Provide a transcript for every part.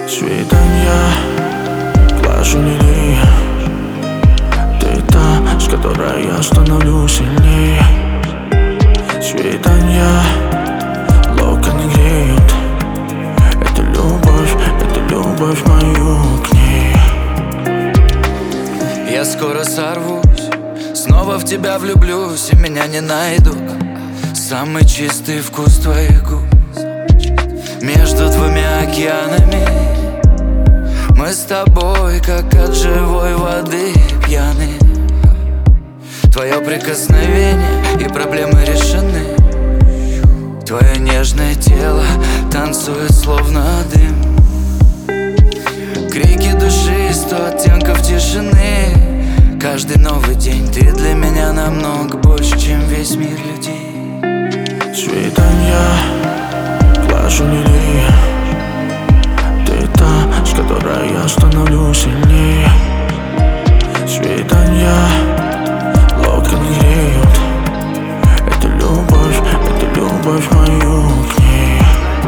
Свидания, глажу лилии. Ты та, с которой я становлюсь сильнее. Свидания, локоны греют. Это любовь мою к ней. Я скоро сорвусь, снова в тебя влюблюсь, и меня не найдут. Самый чистый вкус твоих губ между двумя океанами. Мы с тобой, как от живой воды пьяны. Твое прикосновение и проблемы решены. Твое нежное тело танцует словно дым. Крики души, 100 оттенков тишины. Каждый новый день ты для меня намного больше, чем весь мир людей. Свидания, глажу лилии. Ты та, с которой я становлюсь сильнее. Свидания, локоны греют. Это любовь мою к ней.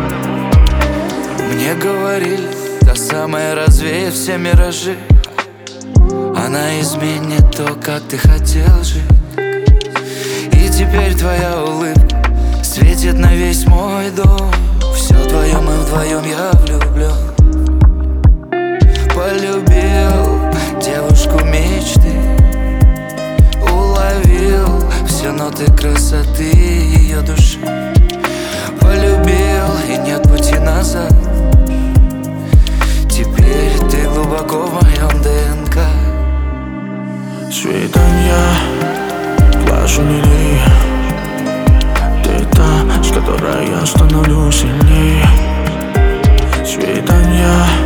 Мне говорили, та самая развеет все миражи. Она изменит то, как ты хотел жить. И теперь твоя улыбка светит на весь мой дом. Все вдвоем и вдвоем я влюблен. Полюбил девушку мечты. Уловил все ноты красоты ее души. Полюбил, и нет пути назад. Теперь ты глубоко в моем ДНК. Свидания, глажу лилии. Ты та, с которой я становлюсь сильнее. Свидания,